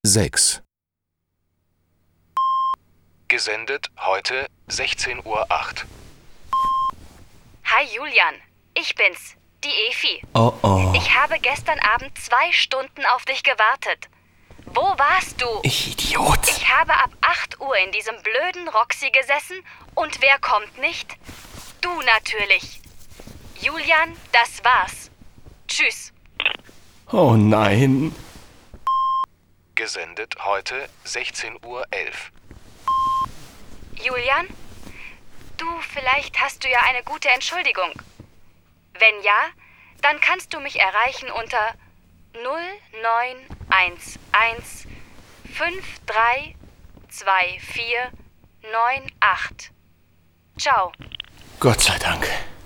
6. Gesendet heute 16:08 Uhr. Hi Julian, ich bin's, die Efi. Oh. Ich habe gestern Abend 2 Stunden auf dich gewartet. Wo warst du? Ich Idiot. Ich habe ab 8 Uhr in diesem blöden Roxy gesessen und wer kommt nicht? Du natürlich. Julian, das war's. Tschüss. Oh nein. Gesendet heute 16:11 Uhr. Julian? Du, vielleicht hast du ja eine gute Entschuldigung. Wenn ja, dann kannst du mich erreichen unter 0911 532498. Ciao. Gott sei Dank.